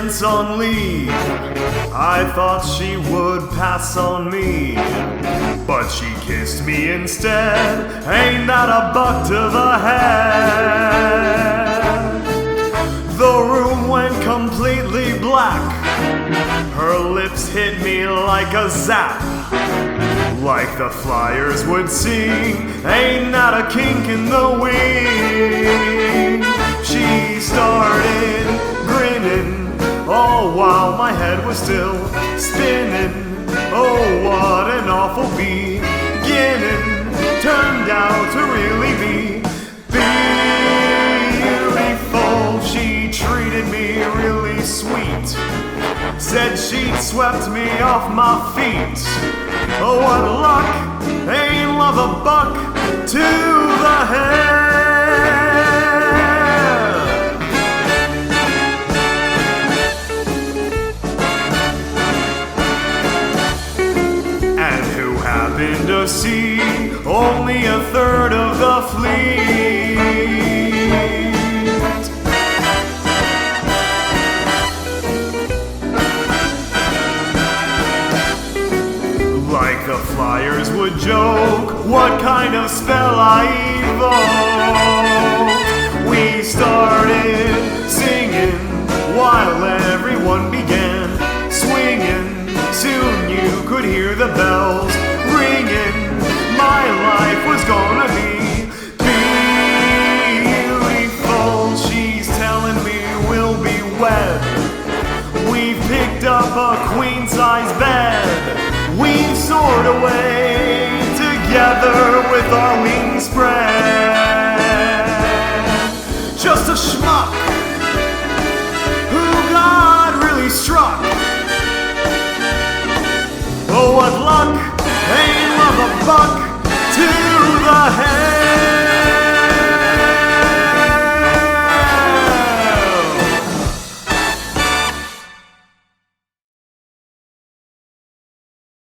chance on leave. I thought she would pass on me, but she kissed me instead. Ain't that a buck to the head? The room went completely black. Her lips hit me like a zap, like the Flyers would sing. Ain't that a kink in the wing? She started grinning, all while my head was still spinning. Oh, what an awful beginning turned out to really be beautiful. She treated me really sweet, said she'd swept me off my feet. Oh, what luck, ain't love a buck to the head. And who happened to see only a third of the fleet. Like the Flyers would joke, what kind of spell I evoked. We started singing while everyone began swinging. Soon you could hear the bells ringing. My life was gonna be beautiful. She's telling me we'll be wed. We've picked up a queen-size bed. We've soared away together with our wings spread. Just a schmuck who God really struck. Oh, what luck, ain't love a buck to the head.